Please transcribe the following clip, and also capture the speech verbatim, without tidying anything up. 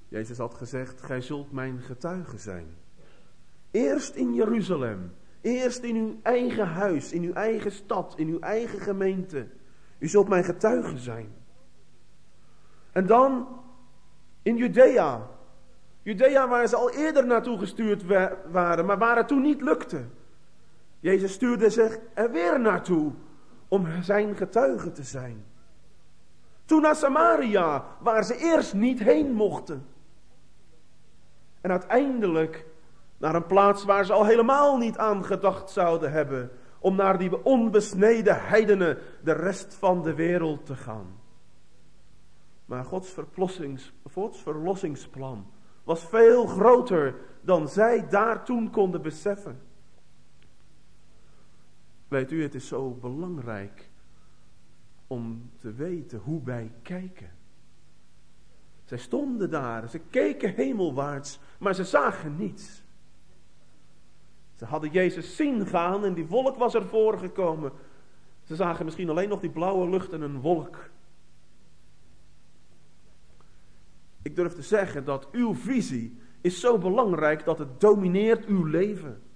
Jezus had gezegd, gij zult mijn getuige zijn. Eerst in Jeruzalem. Eerst in uw eigen huis, in uw eigen stad, in uw eigen gemeente. U zult mijn getuige zijn. En dan in Judea. Judea waar ze al eerder naartoe gestuurd waren, maar waar het toen niet lukte. Jezus stuurde zich er weer naartoe om zijn getuige te zijn. Toen naar Samaria, waar ze eerst niet heen mochten. En uiteindelijk naar een plaats waar ze al helemaal niet aan gedacht zouden hebben, om naar die onbesneden heidenen de rest van de wereld te gaan. Maar Gods, Gods verlossingsplan was veel groter dan zij daar toen konden beseffen. Weet u, het is zo belangrijk om te weten hoe wij kijken. Zij stonden daar, ze keken hemelwaarts, maar ze zagen niets. Ze hadden Jezus zien gaan en die wolk was ervoor gekomen. Ze zagen misschien alleen nog die blauwe lucht en een wolk. Ik durf te zeggen dat uw visie is zo belangrijk dat het domineert uw leven.